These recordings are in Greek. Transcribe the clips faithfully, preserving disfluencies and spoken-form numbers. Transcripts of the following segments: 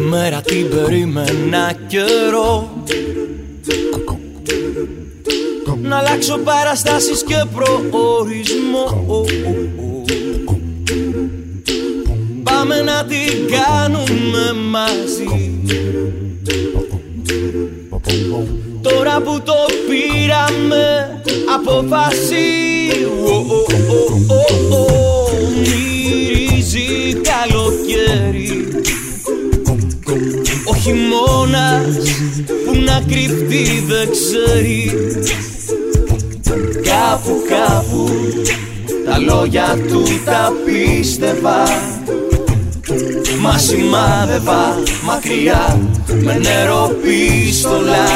μέρα την περίμενα καιρό να αλλάξω παραστάσεις και προορισμό. Πάμε να την κάνουμε μαζί. Τώρα που το πήραμε απόφαση, μυρίζει καλοκαίρι. Ο χειμώνας που να κρυφτεί δεν ξέρει. Κάπου κάπου τα λόγια του τα πίστευα. Μα σημάδευα μακριά με νεροπίστολα.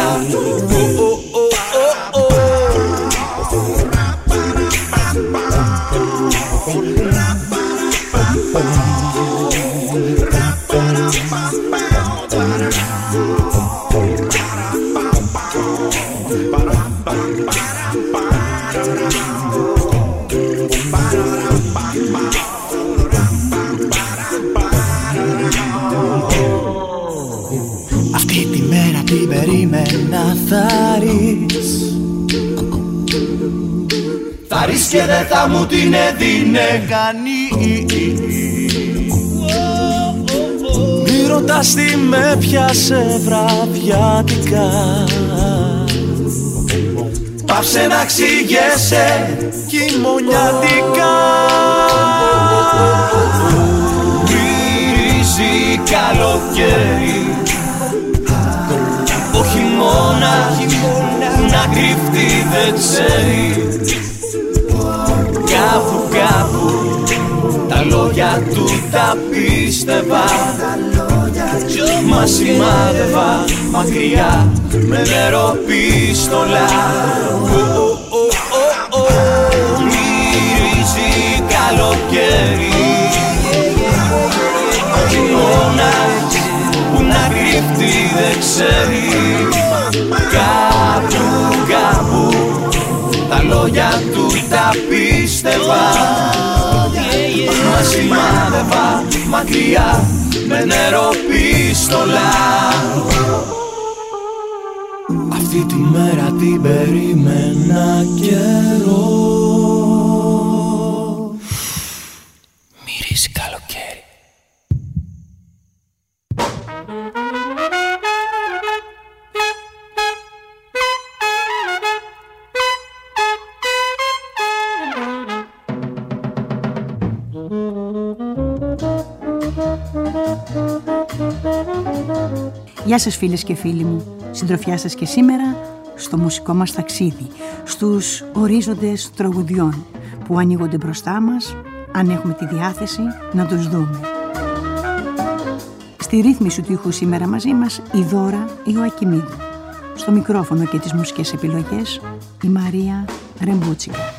Αυτή τη μέρα την περίμενα θα ρεις. Θα ρεις και δεν θα μου την έδινε κανείς. Μη ρωτάς τι με πιάσε βραδιάτικα. Πάψε να ξηγέσαι χειμωνιάτικα. Μυρίζει καλοκαίρι. Ο χειμώνας να κρυφτεί δεν ξέρει. Κάπου κάπου τα λόγια του τα πίστευα. Μα σημάδευα μακριά με νεροπίστολα. Μυρίζει καλοκαίρι. Ο χειμώνας που να κρυφτεί δεν ξέρει. Κάπου κάπου τα λόγια του τα πίστευα. Μα σημάδευα μακριά με νεροπίστολα. Αυτή τη μέρα την περίμενα καιρό. Μυρίζει καλοκαίρι. Γεια σας φίλες και φίλοι μου, συντροφιά σας και σήμερα στο μουσικό μας ταξίδι, στους ορίζοντες τραγουδιών που ανοίγονται μπροστά μας, αν έχουμε τη διάθεση να τους δούμε. Στη ρύθμιση του ήχου σήμερα μαζί μας η Δώρα Ιωακιμίδου. Στο μικρόφωνο και τις μουσικές επιλογές η Μαρία Ρεμπούτσικα.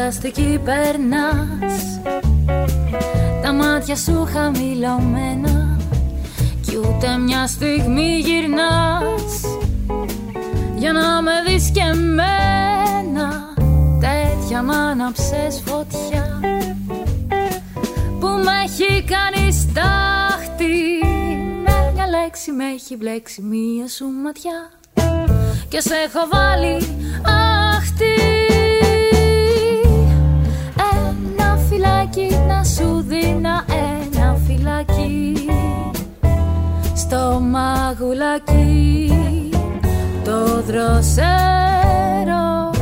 φανταστική περνάς, τα μάτια σου χαμηλωμένα κι ούτε μια στιγμή γυρνάς για να με δεις και εμένα. Τέτοια μ' άναψες φωτιά που με έχει κάνει στάχτη. Με μια λέξη με έχει μπλέξει μία σου ματιά και σε έχω βάλει άχτη. Ένα φυλάκι να σου δίνα, ένα φυλάκι στο μαγουλάκι το δροσερό.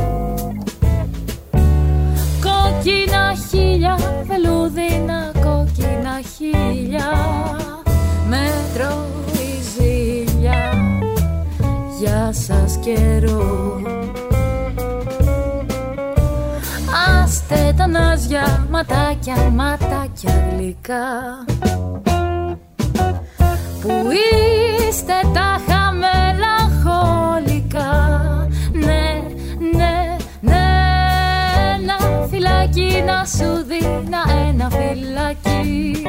Κόκκινα χίλια, βελούδινα κόκκινα χίλια, με τρώει ζήλια για σας καιρό. Άστε τα νάζια, ματάκια, ματάκια γλυκά, που είστε τα χαμελαγχολικά. Ναι, ναι, ναι, ένα φυλάκι να σου δίνα, ένα φυλάκι,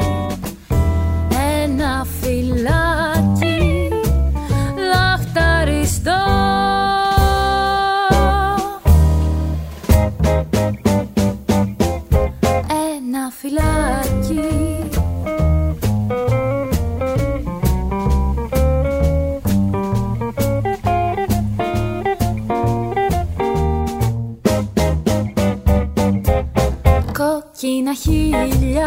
ένα φυλάκι λαχταριστό. Ένα φυλάκι. Κόκκινα χίλια,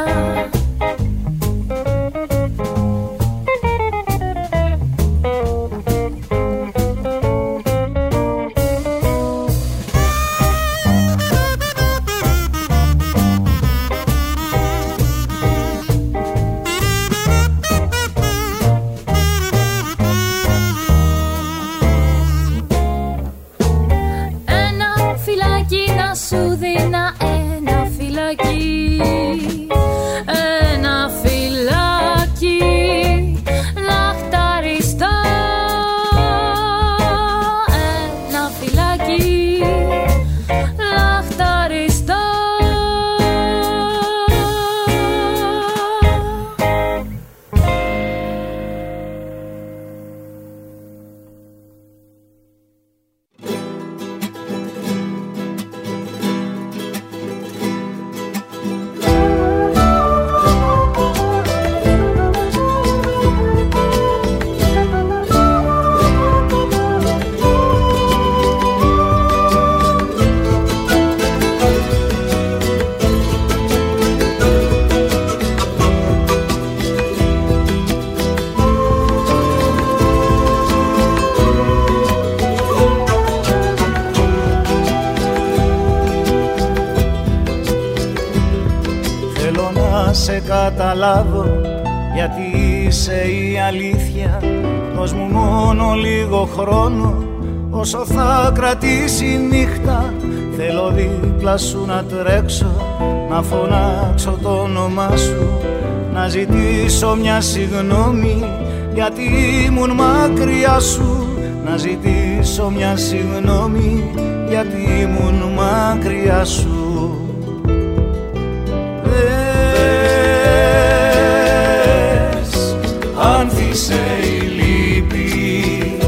καταλάβω γιατί είσαι η αλήθεια. Δώσ' μου μόνο λίγο χρόνο, όσο θα κρατήσει η νύχτα. Θέλω δίπλα σου να τρέξω, να φωνάξω το όνομά σου, να ζητήσω μια συγγνώμη γιατί ήμουν μακριά σου. Να ζητήσω μια συγγνώμη γιατί ήμουν μακριά σου. Άνθησε η λύπη,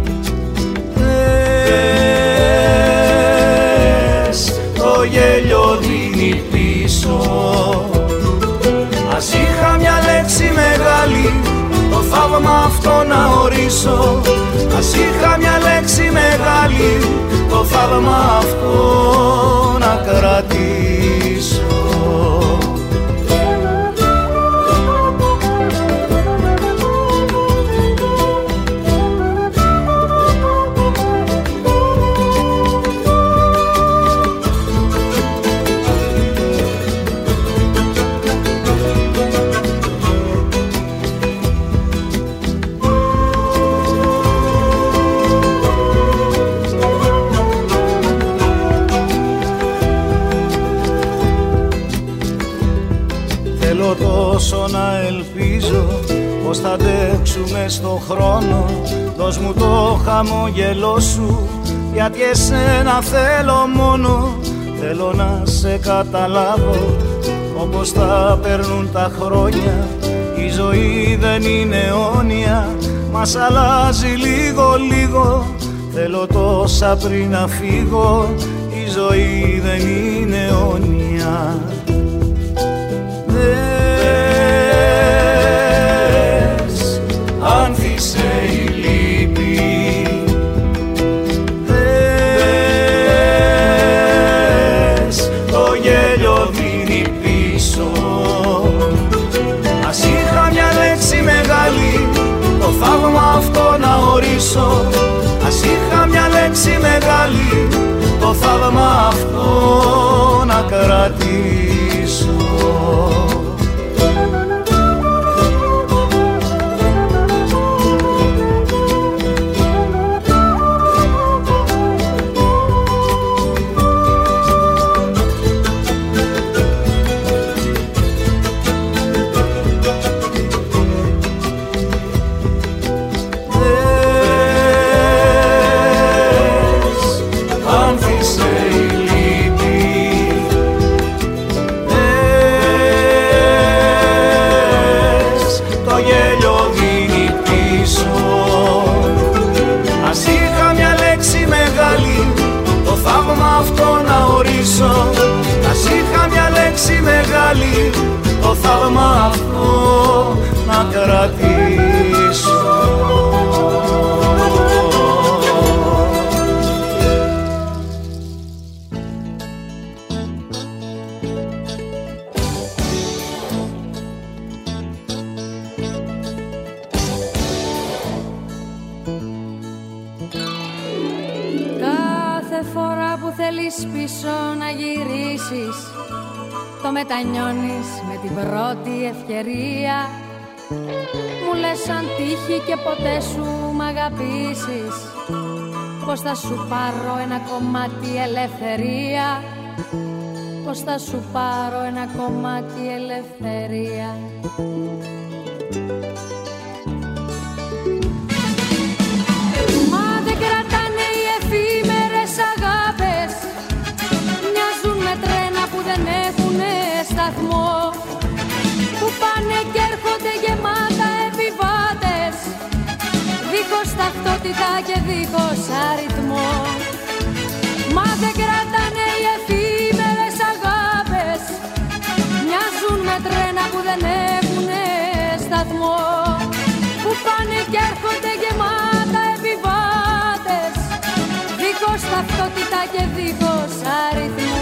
πες, το γέλιο δίνει πίσω. Ας είχα μια λέξη μεγάλη, το θαύμα αυτό να ορίσω. Ας είχα μια λέξη μεγάλη, το θαύμα αυτό να κρατήσω. Τόσο να ελπίζω πως θα αντέξουμε στο χρόνο. Δώσ' μου το χαμόγελό σου γιατί εσένα θέλω μόνο. θέλω να σε καταλάβω όπως θα περνούν τα χρόνια. Η ζωή δεν είναι αιώνια, μας αλλάζει λίγο λίγο. Θέλω τόσα πριν να φύγω, η ζωή δεν είναι αιώνια. Δες, άνθησε η λύπη, δες, το γέλιο δίνει πίσω. Ας είχα μια λέξη μεγάλη, το θαύμα αυτό να ορίσω. Ας είχα μια λέξη μεγάλη, το θαύμα αυτό να κρατήσω. Ας είχα μια λέξη μεγάλη, το θαύμα αυτό να κρατήσω. Πίσω να γυρίσεις, το μετανιώνεις με την πρώτη ευκαιρία. Μου λες αν τύχει και ποτέ σου μ' αγαπήσεις, πως θα σου πάρω ένα κομμάτι ελευθερία, πως θα σου πάρω ένα κομμάτι ελευθερία. Μα δεν κρατάνε οι εφήμερες αγάπες, μοιάζουν με τρένα που δεν έχουνε σταθμό, που πάνε και έρχονται γεμάτα επιβάτες, δίχως ταυτότητα και δίχως αριθμό. Μα δεν κρατάνε οι εφήμερες αγάπες, μοιάζουν με τρένα που δεν έχουνε σταθμό, που πάνε και έρχονται γεμάτα επιβάτες, δίχως ταυτότητα και δίχως αριθμό.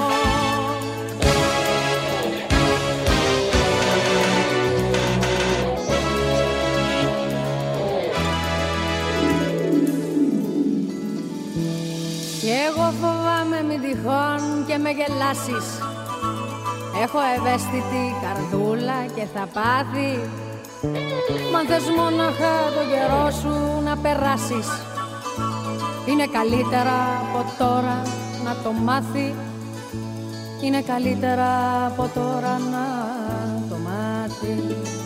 Κι εγώ φοβάμαι μην τυχόν και με γελάσεις, έχω ευαίσθητη καρδούλα και θα πάθει. Μ' αν θες μόναχα το καιρό σου να περάσεις, είναι καλύτερα από τώρα να το μάθει, είναι καλύτερα από τώρα να το μάθει.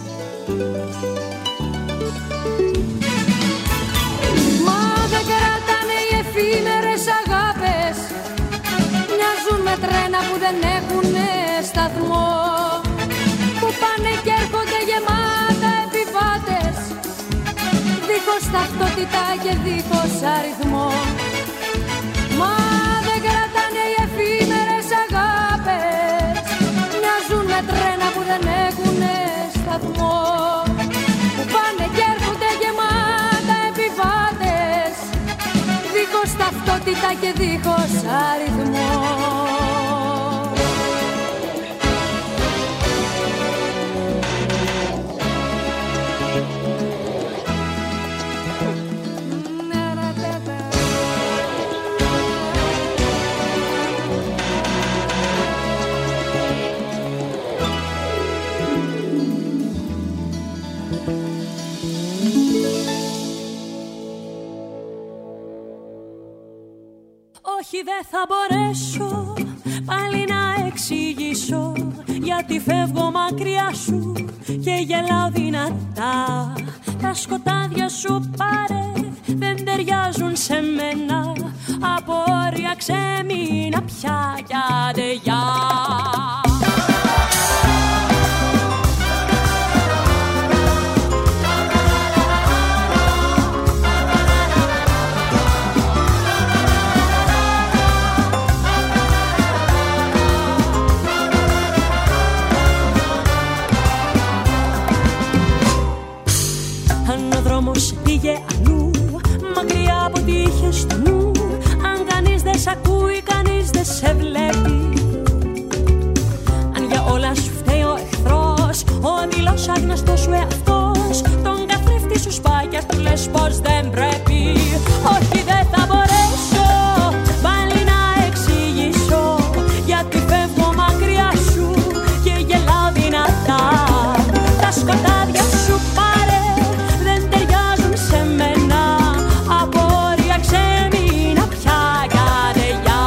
Μα δεν κρατάνε οι εφήμερες αγάπες, μοιάζουν με τρένα που δεν έχουνε σταθμό, που πάνε και έρχονται γεμάτα επιβάτες, δίχως ταυτότητα και δίχως αριθμό. Μα δεν κρατάνε οι εφήμερες αγάπες, μοιάζουν με τρένα που δεν έχουνε σταθμό, που πάνε και έρχονται γεμάτα επιβάτες, δίχως ταυτότητα και δίχως αριθμό. Όχι, δεν θα μπορέσω πάλι να εξηγήσω, γιατί φεύγω μακριά σου και γελάω δυνατά. Τα σκοτάδια σου πάρε, δεν ταιριάζουν σε μένα, απόρρια ξέμεινα πια κι άντε γεια. Πήγε αλλού, μακριά από τι είχε στο νου. Αν κανείς δεν σ' ακούει, κανείς δεν σε βλέπει. Αν για όλα σου φταίει ο εχθρός, ο αντιλός άγνωστος σου εαυτός, τον καθρέφτη σου σπάει και του λες πως δεν πρέπει. Όχι, δεν θα μπορέσω πάλι να εξηγήσω, γιατί φεύγω μακριά σου και γελάω δυνατά. Τα σκοτάδια σου πάρε, σε μένα απόρρια ξέμεινα πια καρδιά.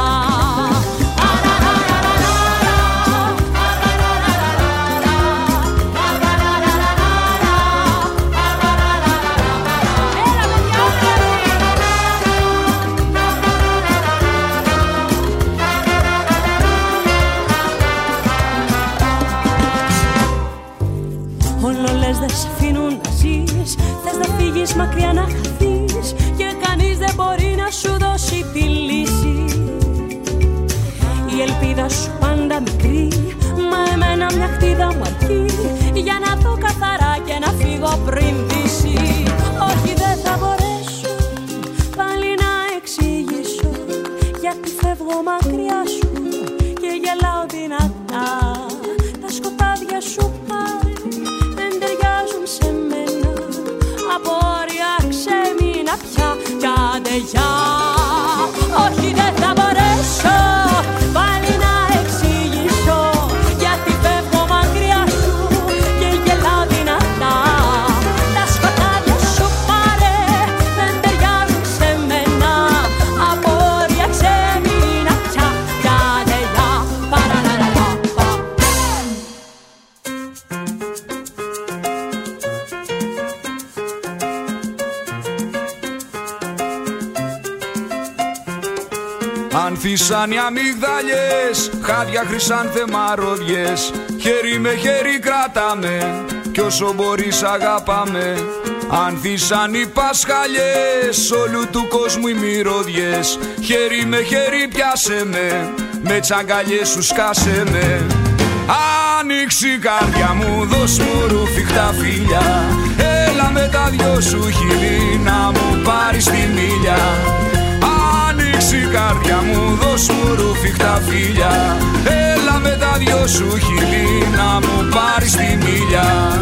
Όλο λες δεν σ' αφήνουν να ζεις, θες να φύγεις μακριά να χαθείς και κανείς δεν μπορεί να σου δώσει τη λύση. Η ελπίδα σου πάντα μικρή, μα εμένα μια χτίδα μου αρκεί για να δω καθαρά και να φύγω πριν δύσει. Όχι, δεν θα μπορέσω πάλι να εξηγήσω, γιατί φεύγω μακριά σου και γελάω δυνατά. Τα σκοτάδια σου πάρε, δεν ταιριάζουν σε μένα, απόρρια ξέμεινα πια κι άντε γεια. Όχι, δεν θα μπορέσω πάλι να εξηγήσω, γιατί φεύγω μακριά σου και γελάω δυνατά. Τα σκοτάδια σου πάρε, δεν ταιριάζουν σε μένα, απόρρια ξέμεινα πια κι άντε γεια. Παραλαλαλα. Ανθίσαν οι αμυγδάλιες, χάδια χρυσάνθεμαροδιές. Χέρι με χέρι κράταμε κι όσο μπορείς αγαπάμε. Ανθίσαν οι πασχαλιές, όλου του κόσμου οι μυρωδιές. Χέρι με χέρι πιάσε με, με τσαγκαλιές σου σκάσε με. Άνοιξε η καρδιά μου, δώσ' μου ρουφιχτά φιλιά. Έλα με τα δυο σου χείλη να μου πάρεις τη μίλια. Άνοιξε η καρδιά μου, δώσ' μου ρουφιχτά φιλιά. Έλα με τα δυο σου χείλη να μου πάρεις τη μίλια.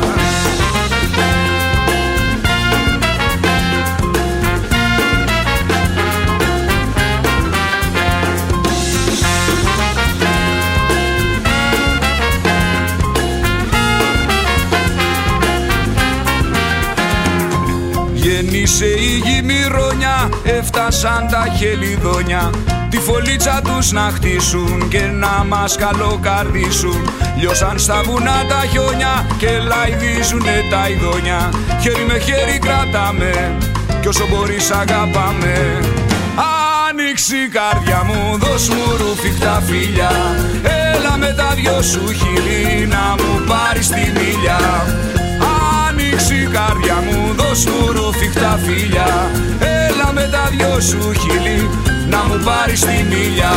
Γεννήσε η γη μυρώνια, έφτασαν τα χελιδόνια. Τη φωλίτσα τους να χτίσουν και να μας καλοκαρδίσουν. Λιώσαν στα βουνά τα χιόνια και λαϊδίζουνε τα ειδόνια. Χέρι με χέρι κρατάμε κι όσο μπορείς αγαπάμε. Άνοιξε η καρδιά μου, δώσ' μου ρουφιχτά φιλιά. Έλα με τα δυο σου χείλη να μου πάρεις τη μίλια. Άνοιξε η καρδιά μου, δώσ' μου ρουφιχτά φιλιά. Έλα με τα δυο σου χείλη να μου πάρεις τη μίλια.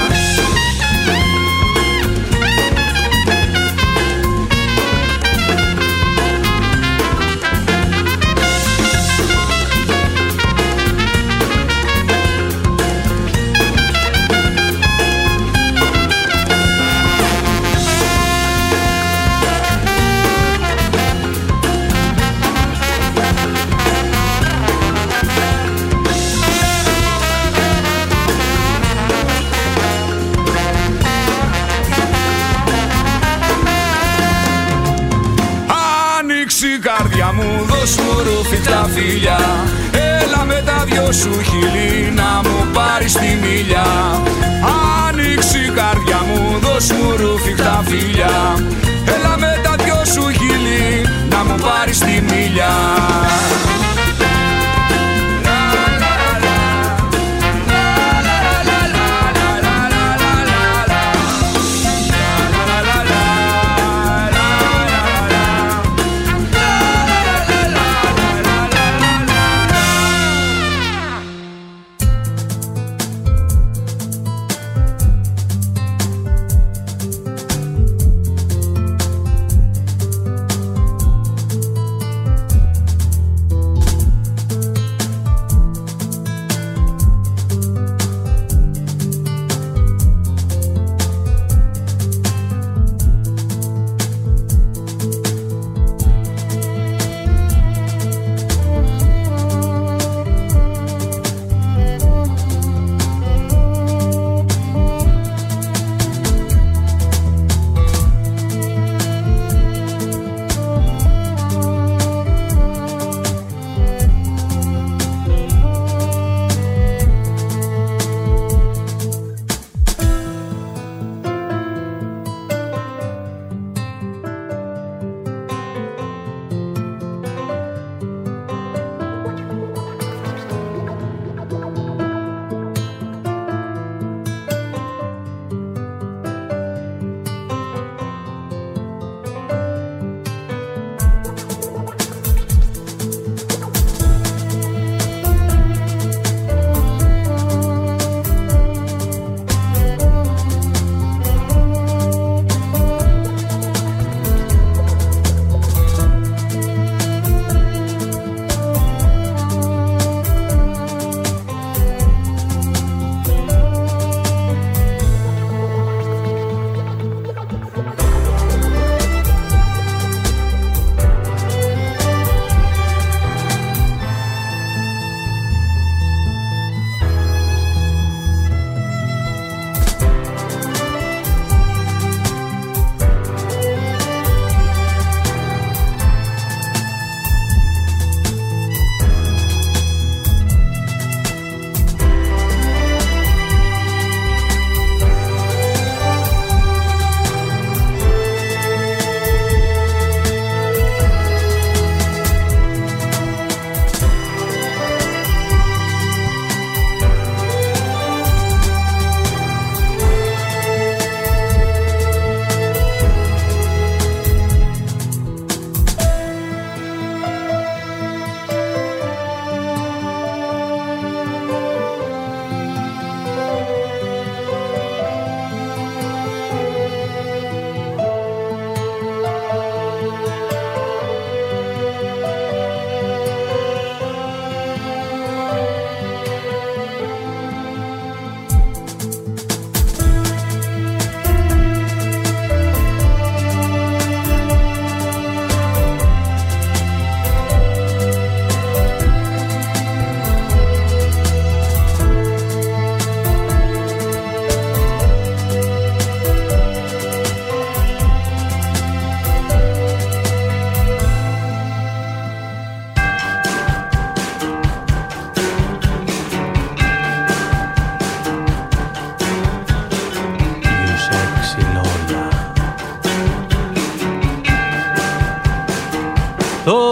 Μου δώσ' μου ρουφιχτά φιλιά. Έλα με τα δυο σου χείλη να μου πάρεις τη μίλια. Άνοιξε η καρδιά μου, δώσ' μου ρουφιχτά φιλιά. Έλα με τα δυο σου χείλη να μου πάρεις τη μίλια. La la la la, la la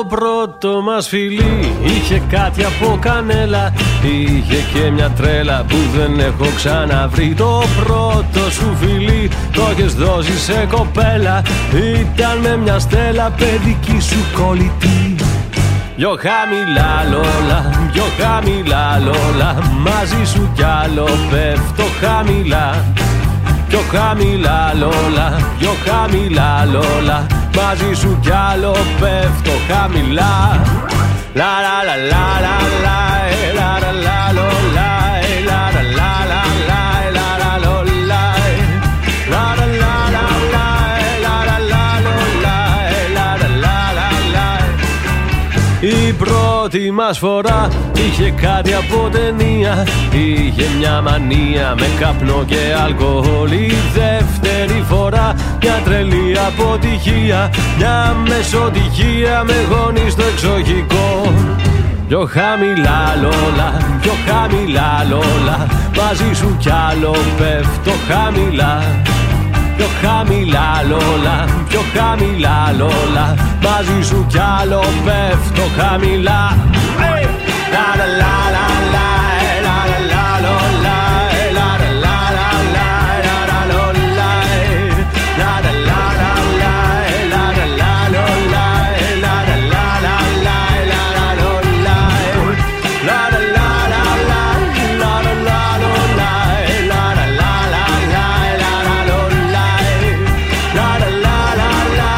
πρώτο μας φιλί είχε κάτι από κανέλα, είχε και μια τρέλα που δεν έχω ξαναβρει. Το πρώτο σου φιλί το έχεις δώσει σε κοπέλα, ήταν με μια στέλα παιδική σου κολλητή. Πιο χαμηλά λόλα, πιο χαμηλά λόλα, μαζί σου κι άλλο πέφτω χαμηλά. Πιο χαμηλά λόλα, πιο χαμηλά λόλα, μαζί σου κι άλλο πέφτω χαμηλά. Λα λα λα λα λα λα, λα λα λα λολα, λα λα λα λα λα, λα λα λολα, λα λα λα λα λα, λα λα λα λολα, λα λα λα λα. Η πρώτη μας φορά είχε κάτι από ταινία, είχε μια μανία με καπνό και αλκοόλ. Η δεύτερη φορά μια τρελή αποτυχία, μια μεσοτυχία με γόνι στο εξοχικό. Πιο χαμηλά λόλα, πιο χαμηλά λόλα, μαζί σου κι άλλο πέφτω χαμηλά. Πιο χαμηλά λόλα, πιο χαμηλά λόλα, μαζί σου κι άλλο πέφτω χαμηλά. La la la la la, la la la la, la la la la la, la la la la, la la la la la, la la la la la, la la la la la, la la la la, la la la la la, la la la la la, la la la la, la la la la, la la la la, la la la la la,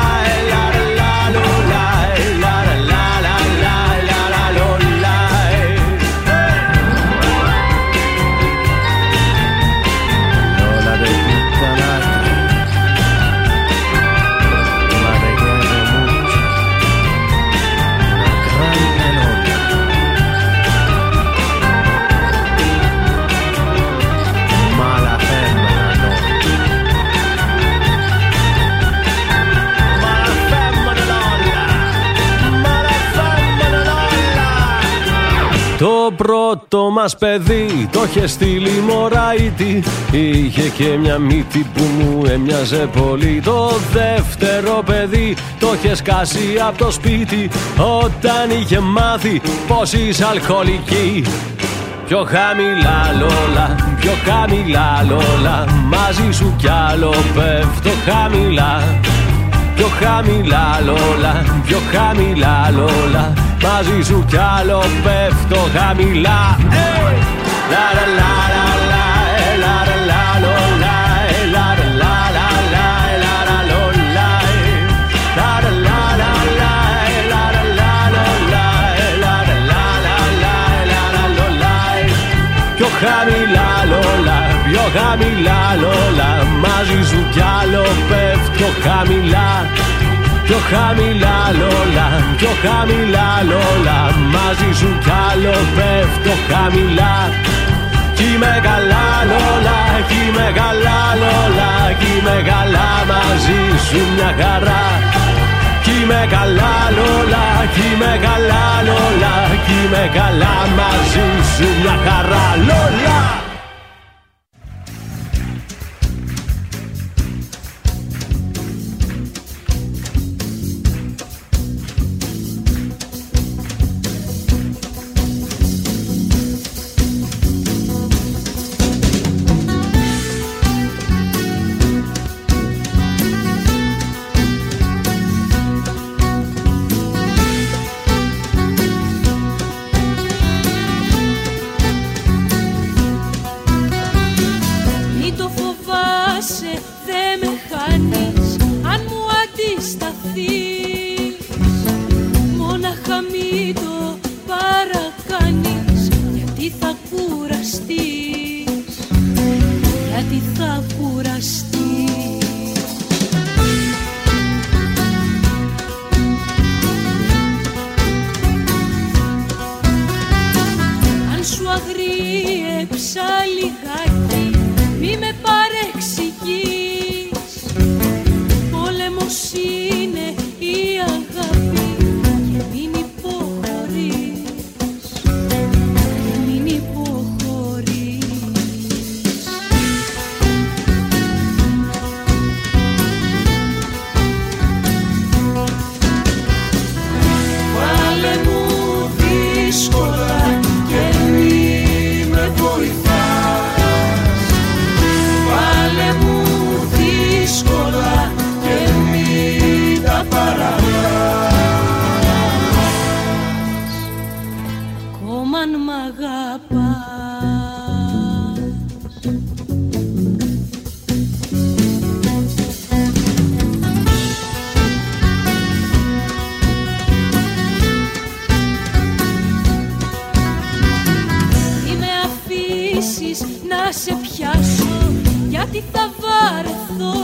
Το πρώτο μας παιδί το είχε στείλει μωράιτη, είχε και μια μύτη που μου έμοιαζε πολύ. Το δεύτερο παιδί το είχε σκάσει από το σπίτι, όταν είχε μάθει πως είσαι αλκοολική. Πιο χαμηλά λόλα, πιο χαμηλά λόλα, μαζί σου κι άλλο πέφτω χαμηλά. Πιο χαμηλά λόλα, πιο χαμηλά λόλα, μαζί σου κι άλλο πέφτω χαμηλά. La la la la la, la la la la, la la la la la, la la la, la la la la la, la la la la, la la la la, la la la. Πιο χαμηλά λόλα, πιο χαμηλά λόλα, μαζί σου κι άλλο πέφτω χαμηλά. Πιο χαμηλά λόλα, πιο χαμηλά λόλα, μαζί σου κι άλλο πέφτω χαμηλά. Κι είμαι καλά λόλα, κι είμαι καλά λόλα, κι είμαι καλά μαζί σου μια χαρά. Κι είμαι καλά λόλα, κι είμαι καλά λόλα, κι είμαι καλά μαζί σου μια χαρά λόλα. Μην υποχωρείς. αφήσεις να σε πιάσω, γιατί θα βαρεθώ.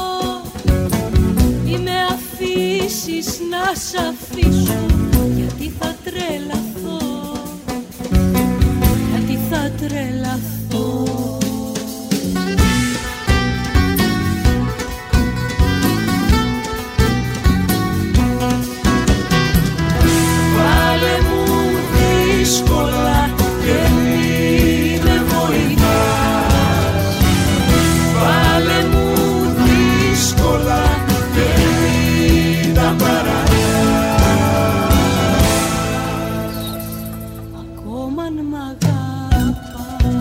Μη με αφήσεις να σ' αφήσω, γιατί θα τρελαθώ, γιατί θα τρελαθώ. Βάλε μου δύσκολα και μη με βοηθάς. Βάλε μου δύσκολα και μη τα παρατάς. Ακόμα αν μ' αγαπάς.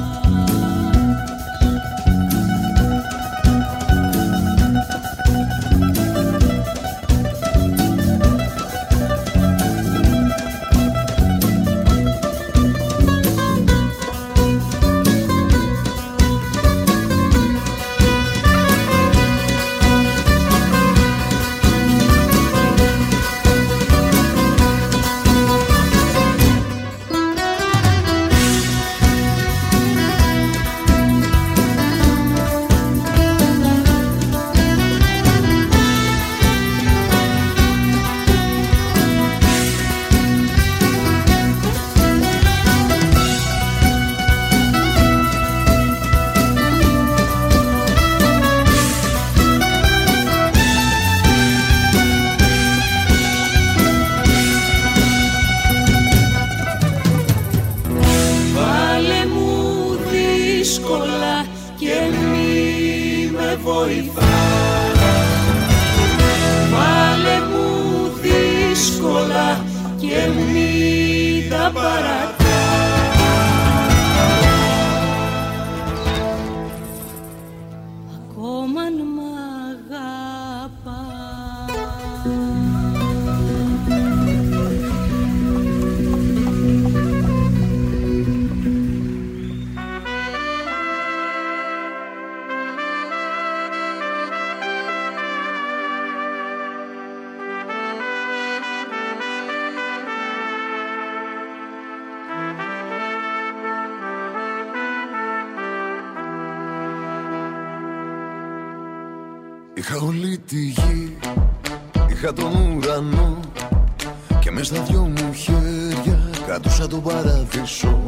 Είχα όλη τη γη, είχα τον ουρανό και μες στα δυο μου χέρια κρατούσα τον παράδεισο.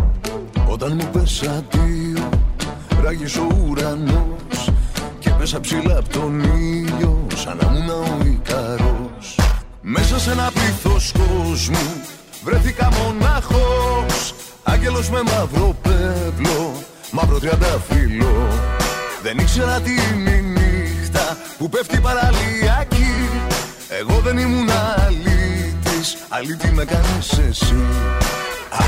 Όταν μου πες αντίο, ράγισε ο ουρανός και πέσα ψηλά απ' τον ήλιο σαν να ήμουν ο Ικαρός. Μέσα σε ένα πλήθος κόσμου βρέθηκα μονάχος, άγγελος με μαύρο πέπλο, μαύρο τριαντάφυλλο. Δεν ήξερα τι είναι η νύχτα που πέφτει παραλιακή. Εγώ δεν ήμουν αλήτης, αλήτη με κάνεις εσύ. Α.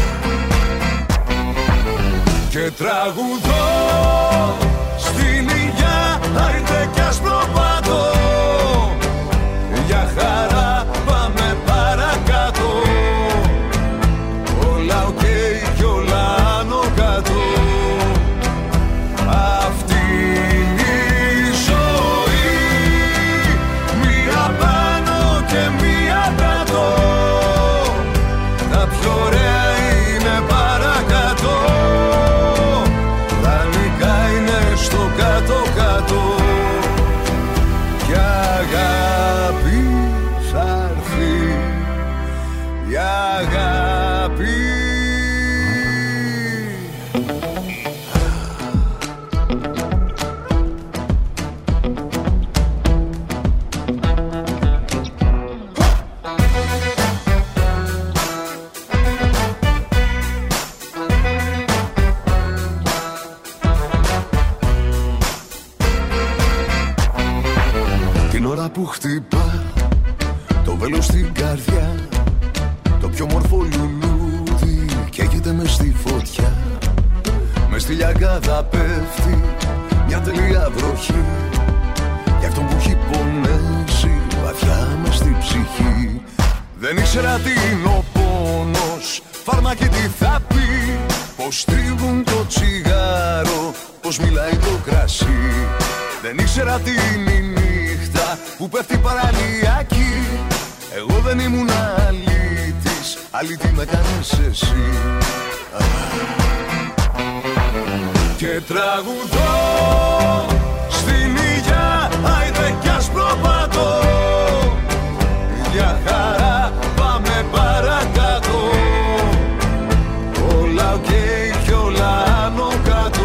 Και τραγουδώ στην υγειά, άιτε κι ασπροπάτω. Για χαρά πάμε παρακάτω. Όλα οκ okay, κι όλα άνω κάτω. Αυτή είναι η ζωή, μία πάνω και μία κάτω. Τα πιο ωραία είναι παρακάτω. Δανεικά είναι στο κάτω-κάτω. Κι αγάπη θα έρθει, η αγάπη. Την ώρα που χτυπά το βέλος στην καρδιά, το πιο μορφό λουλούδι καίγεται μες στη φωτιά. Μες στη λιαγκάδα πέφτει μια τελεία βροχή για αυτόν που έχει πονέσει βαθιά μες στη ψυχή. Δεν ήξερα τι είναι ο πόνος, φάρμακι τι θα πει, πως τρίβουν το τσιγάρο, πως μιλάει το κρασί. Δεν ήξερα τι είναι η νύχτα που πέφτει παραλιακή. Εγώ δεν ήμουν αλήτης, αλήτη με κάνεις εσύ. και τραγουδώ στην υγειά, άιντε κι ας προπατώ. Για χαρά πάμε παρακάτω, όλα οκ κι όλα άνω κάτω.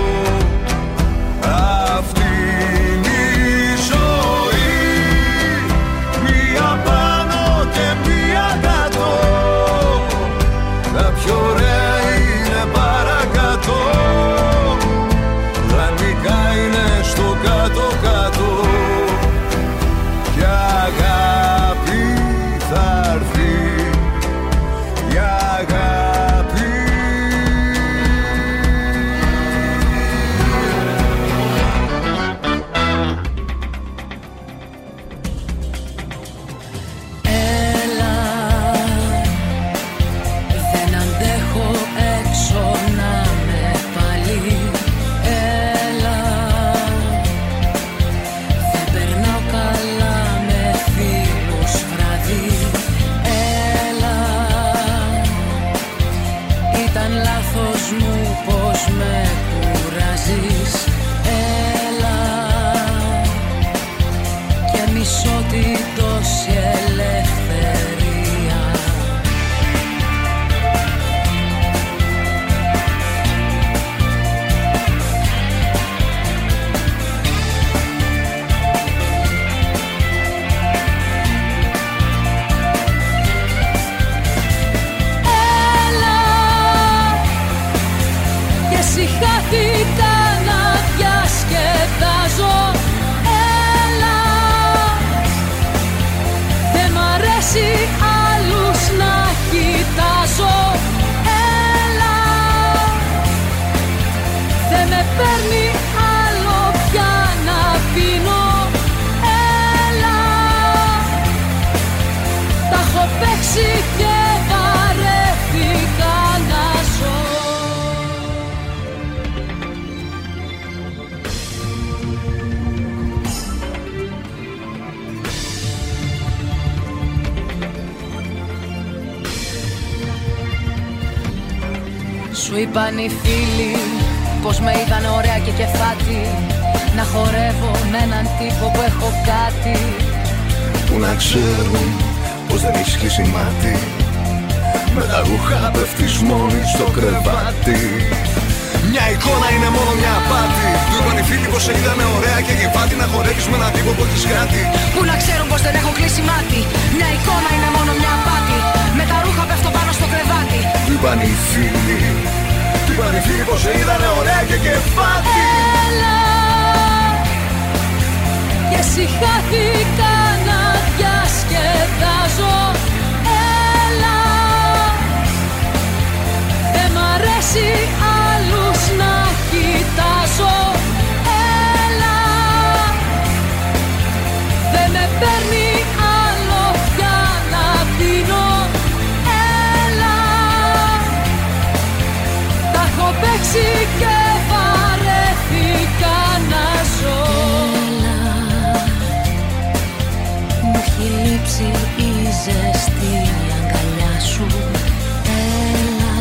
Αυτή είναι η ζωή, μία πάνω και μία κάτω. Τα πιο ωραία είναι παρακάτω, δανεικά είναι στο κάτω-κάτω. Κι αγάπη θα έρθει, η αγάπη. Έλα, δεν αντέχω έξω να με πάλι. Έλα, δεν περνάω καλά με φίλους βράδυ. Έλα, ήταν λάθος μου πως με κουράζεις. Έλα, και μισώ την τόση ελευθερία. Έλα, και συχάθηκα να διασκεδάζω. Έλα, δεν μ' αρέσει άλλους να κοιτάζω. Έλα, δεν με παίρνει άλλο πια να πίνω. Έλα, τα έχω παίξει και βαρέθηκα να ζω. Σου είπαν οι φίλοι πως με είδαν ωραία και κεφάτη, να χορεύω με έναν τύπο που έχω κάτι. Που να ξέρουν πως δεν έχεις κλείσει μάτι, με τα ρούχα πέφτεις μόνη στο κρεβάτι. Μια εικόνα είναι μόνο μια απάτη. Του είπαν οι φίλοι πως σε είδανε ωραία και γεφάτη, να χορεύεις με έναν τύπο που έχεις κάτι. Που να ξέρουν πως δεν έχω κλείσει μάτι, μια εικόνα είναι μόνο μια απάτη. Με τα ρούχα πέφτω πάνω στο κρεβάτι. Του είπαν οι φίλοι, του είπαν οι φίλοι πως σε είδανε ωραία και γεφάτη. Έλα, και συχάθηκα να διασκεδάζω. Έλα, δεν μ' αρέσει άλλους να κοιτάζω. Έλα, δεν με παίρνει άλλο πια να πίνω. Έλα, τα έχω παίξει και βαρέθηκα να ζω. Έλα, μου έχει λείψει η ζεστή αγκαλιά σου. Έλα,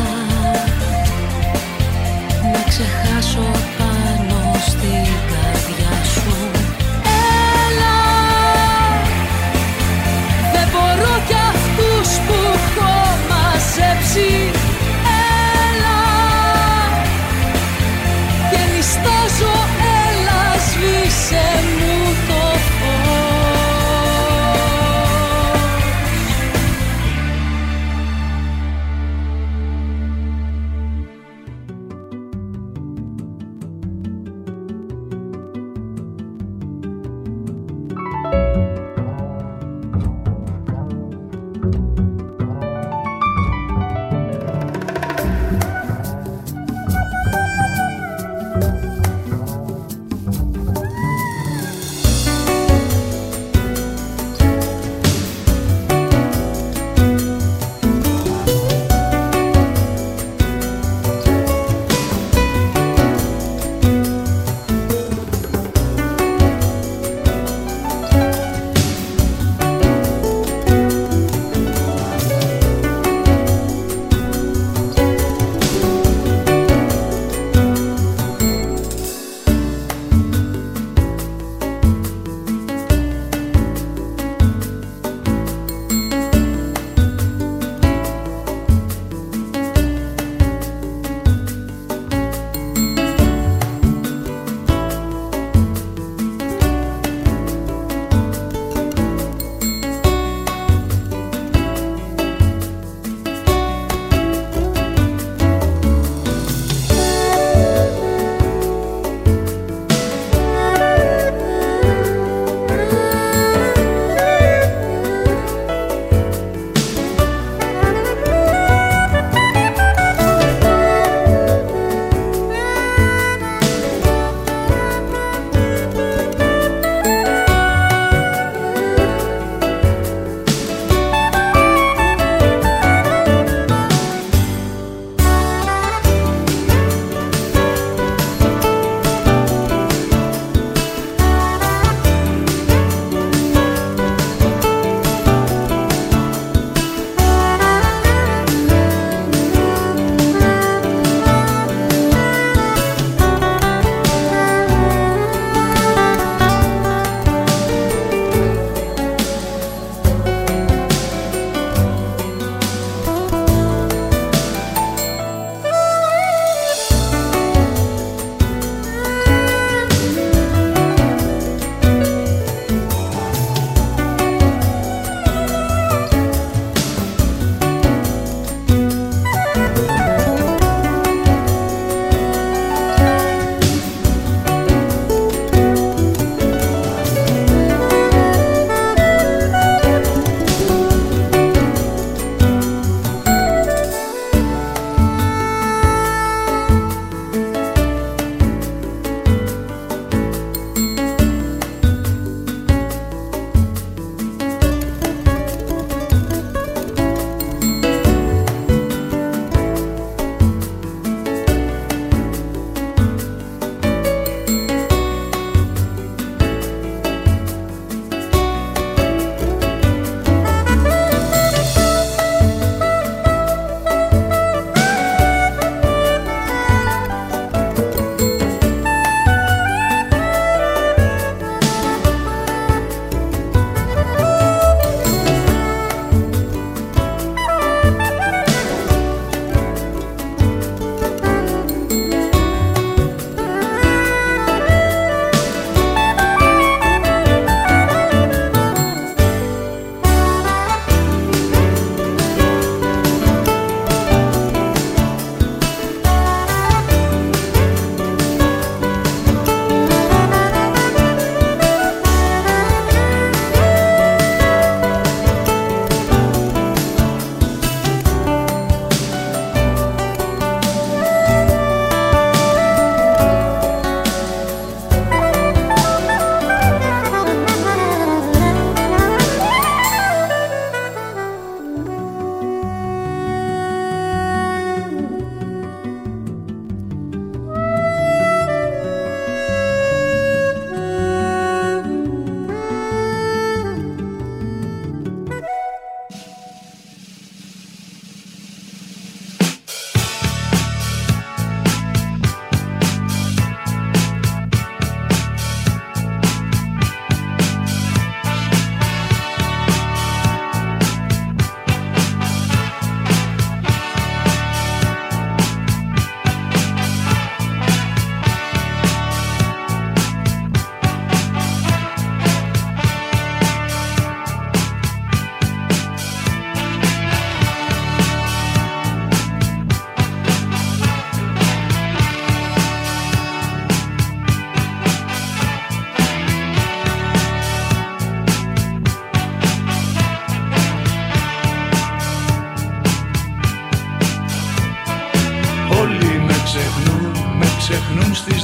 να ξεχάσω πάνω στην καρδιά σου. Έλα, δεν μπορώ κι αυτούς που έχω μαζέψει. Έλα, και νηστάζω, έλα σβήσε μου το φως.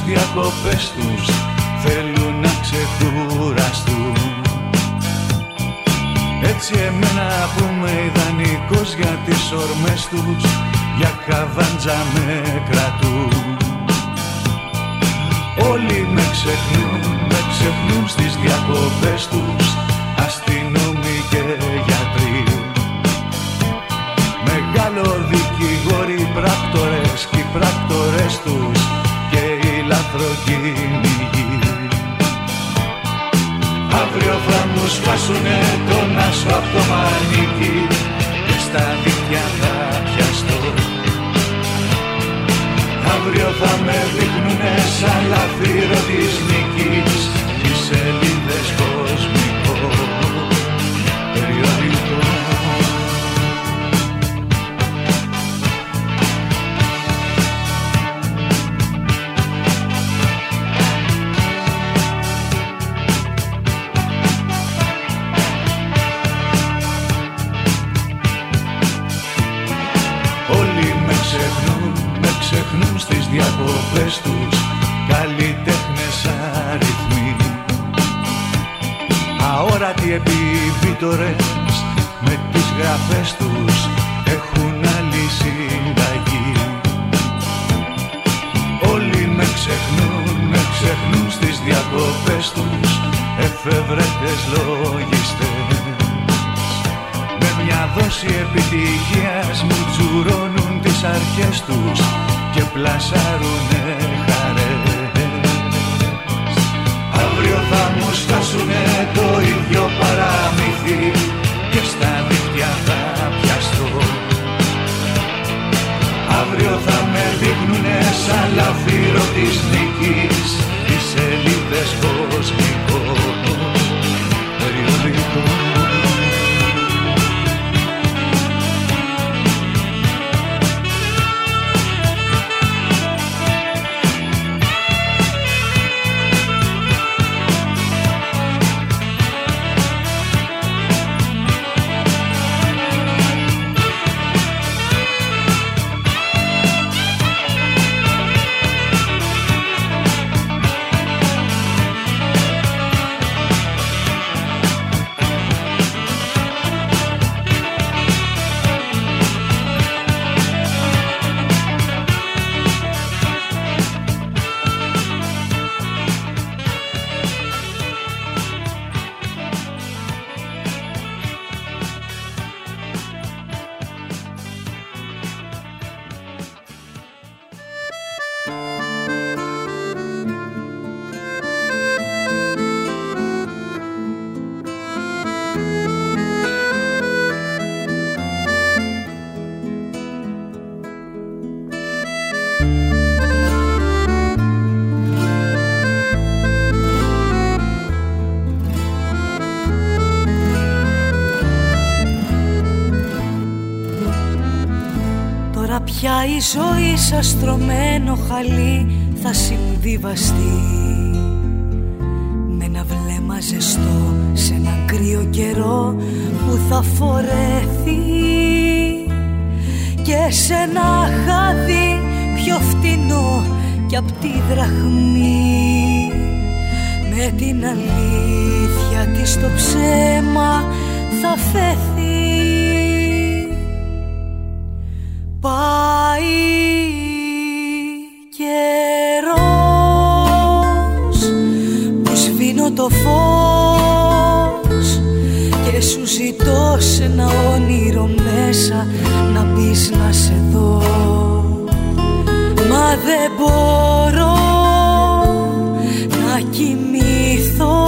διακοπές τους θέλουν να ξεκουραστούν. Έτσι εμένα που είμαι ιδανικός για τις ορμές τους, για καβάντζα με κρατούν. Όλοι με ξεχνούν, με ξεχνούν στις διακοπές τους, αστυνόμοι και γιατροί. Μεγάλο δικηγόροι, πράκτορες και οι πράκτορες τους και οι λαθροκυνηγοί. Αύριο θα μου σπάσουνε τον άσο απ' το μανίκι και στα δίχτυα θα πιαστώ. Αύριο θα με δείχνουνε σαν λαφύρο της νίκης, τις σελίδες κοσμικό περιοδικό. Ξεχνούν στις διακοπές τους καλλιτέχνες αριθμοί. Αόρατοι επιβίτορες με τις γραφές τους έχουν άλλη συνταγή. Όλοι με ξεχνούν, με ξεχνούν στις διακοπές τους εφευρέτες λογιστές. Με μια δόση επιτυχίας μου τζουρώνουν τις αρχές τους και πλασάρουνε χαρές. Αύριο θα μου στάσουνε το ίδιο παραμύθι και στα δίχτυα θα πιαστώ. Αύριο θα με δείχνουνε σαν λαφύρο της νίκης, τις σελίδες κοσμικό περιοδικό. Πια η ζωή σαν στρωμένο χαλί θα συμβιβαστεί με ένα βλέμμα ζεστό σε έναν κρύο καιρό που θα φορεθεί και σε ένα χάδι πιο φτηνό κι απ' τη δραχμή, με την αλήθεια της το ψέμα θα φέθει. Πάει καιρός που σβήνω το φως και σου ζητώ σε ένα όνειρο μέσα να μπεις να σε δω. Μα δεν μπορώ να κοιμηθώ,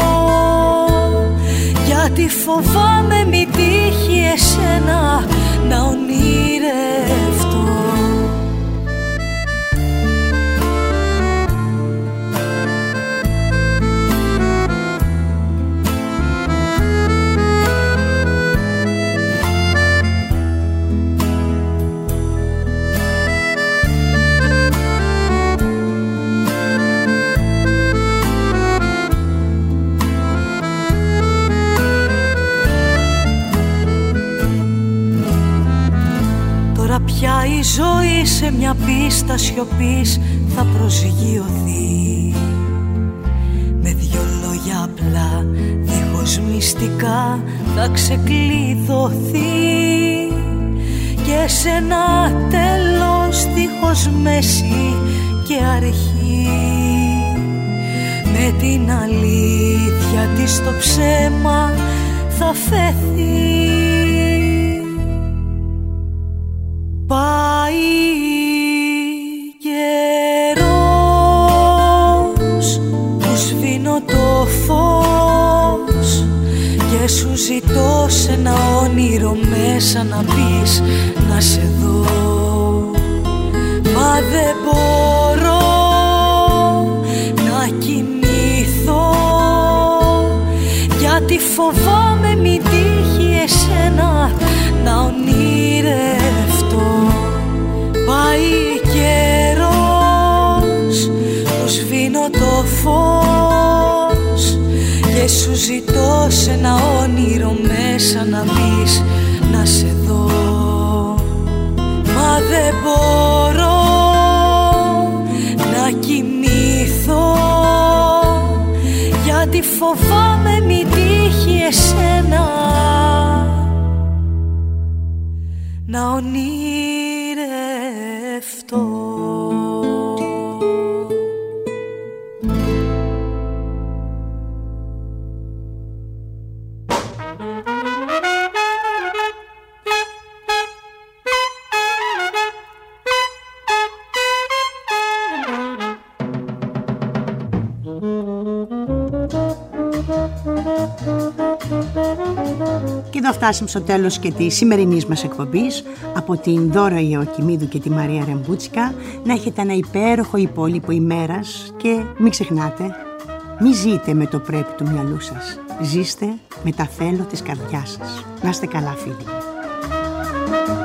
γιατί φοβάμαι μη τύχει εσένα να ονειρευτώ. Πια η ζωή σε μια πίστα σιωπής θα προσγειωθεί μυστικά θα ξεκλειδωθεί και σε ένα τέλος δίχως μέση και αρχή, με την αλήθεια της το ψέμα θα φέθει. Πάει καιρός που σβήνω το φως και σου ζητώ σε ένα όνειρο μέσα να μπεις, να σε δω. Μα δεν μπορώ να κοιμηθώ, γιατί φοβάμαι μην τύχει εσένα να ονειρευτώ. Πάει καιρός που σβήνω το φως και σου ζητώ σε ένα όνειρο μέσα να μπεις, να σε δω. Μα δεν μπορώ να κοιμηθώ, γιατί φοβάμαι μην τύχει εσένα να ονειρευτώ. Και εδώ φτάσαμε στο τέλος και της σημερινής μας εκπομπής. Από την Δώρα Ιωακημίδου και τη Μαρία Ρεμπούτσικα, να έχετε ένα υπέροχο υπόλοιπο ημέρας και μην ξεχνάτε, μη ζείτε με το πρέπει του μυαλού σας, ζήστε με τα θέλω της καρδιάς σας. Να είστε καλά, φίλοι.